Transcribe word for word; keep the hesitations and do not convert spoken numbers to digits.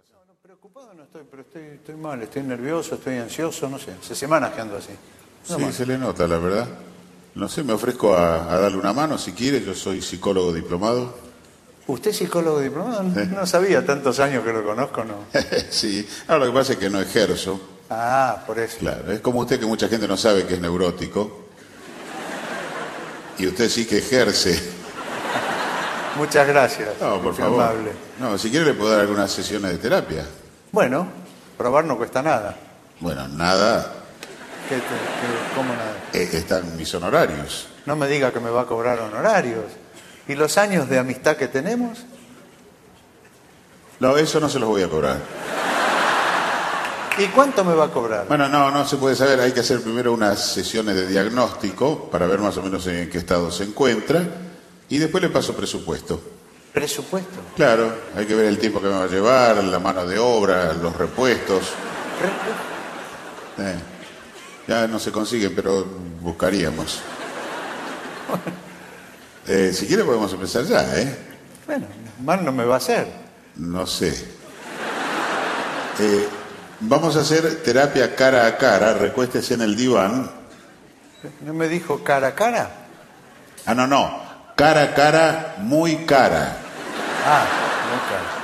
No, no, preocupado no estoy, pero estoy, estoy mal, estoy nervioso, estoy ansioso, no sé. Hace semanas que ando así. No Sí, más. se le nota, la verdad. No sé, me ofrezco a, a darle una mano si quiere. Yo soy psicólogo diplomado. ¿Usted es psicólogo diplomado? No, ¿Eh? no sabía, tantos años que lo conozco, ¿no? Sí, ahora lo que pasa es que no ejerzo. Ah, por eso. Claro, es como usted que mucha gente no sabe que es neurótico. Y usted sí que ejerce. Muchas gracias. No, por qué favor. amable. No, si quiere le puedo dar algunas sesiones de terapia. Bueno, probar no cuesta nada. Bueno, nada, ¿Qué te- qué- ¿Cómo nada? eh, están mis honorarios. No me diga que me va a cobrar honorarios. ¿Y los años de amistad que tenemos? No, eso no se los voy a cobrar. ¿Y cuánto me va a cobrar? Bueno, no, no se puede saber. Hay que hacer primero unas sesiones de diagnóstico para ver más o menos en qué estado se encuentra. Y después le paso presupuesto. ¿Presupuesto? Claro, hay que ver el tiempo que me va a llevar, la mano de obra, los repuestos. Re- Eh, ya no se consiguen, pero buscaríamos. Eh, si quiere podemos empezar ya, ¿eh? Bueno, mal no me va a hacer. No sé. Eh, vamos a hacer terapia cara a cara. Recuéstese en el diván. ¿No me dijo cara a cara? Ah, no, no. Cara a cara, muy cara. Ah, muy cara.